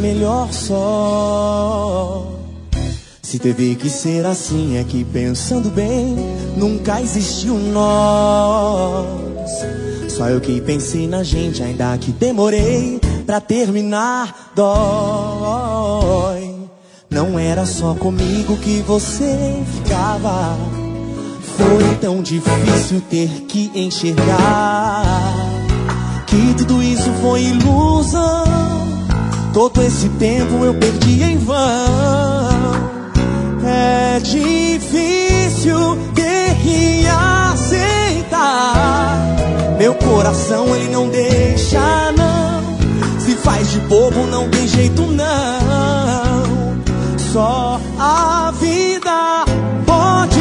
melhor só. Se teve que ser assim, é que pensando bem, nunca existiu nós. Só eu que pensei na gente, ainda que demorei pra terminar, dói. Não era só comigo que você ficava. Foi tão difícil ter que enxergar que tudo isso foi ilusão. Todo esse tempo eu perdi em vão. É difícil ter que aceitar. Meu coração ele não deixa não. Se faz de bobo não tem jeito não. Só a vida pode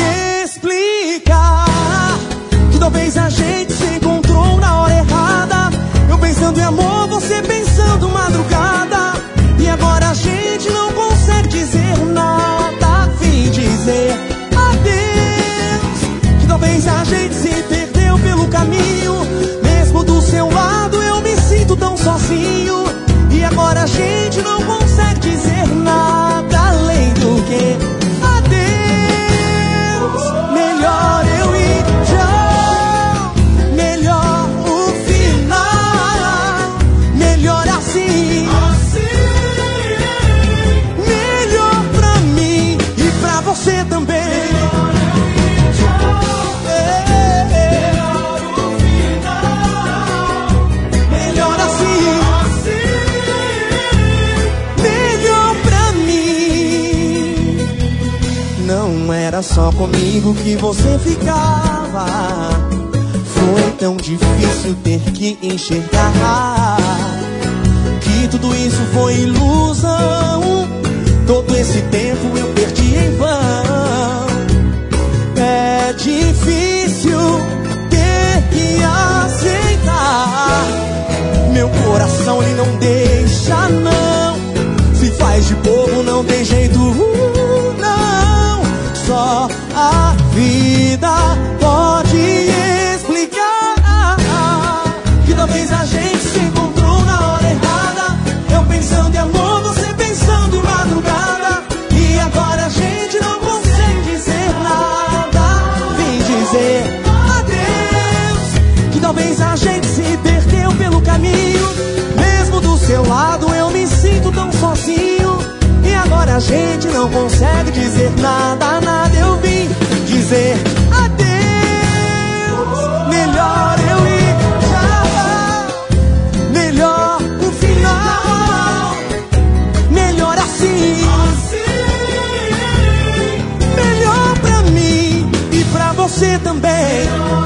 explicar que talvez a gente se encontrou na hora errada. Eu pensando em amor, você pensando madrugada. E agora a gente não consegue dizer nada. Vim dizer adeus. Que talvez a gente se perdeu pelo caminho. Mesmo do seu lado eu me sinto tão sozinho. E agora a gente não consegue dizer nada além do que adeus. Melhor eu ir tchau. Melhor o final. Melhor assim. Melhor pra mim e pra você também. Não era só comigo que você ficava. Foi tão difícil ter que enxergar que tudo isso foi ilusão. Todo esse tempo eu perdi em vão. É difícil ter que aceitar. Meu coração ele não deixa não. Se faz de bobo não tem jeito não. Só a vida pode explicar que talvez a gente se encontrou na hora errada. Eu pensando em amor, você pensando em madrugada. E agora a gente não consegue dizer nada. Vim dizer adeus. Que talvez a gente se perdeu pelo caminho. Mesmo do seu lado eu me sinto tão sozinho. E agora a gente não consegue dizer nada, nada. Eu vim dizer adeus. Melhor eu ir já. Melhor o final. Melhor assim. Melhor pra mim e pra você também.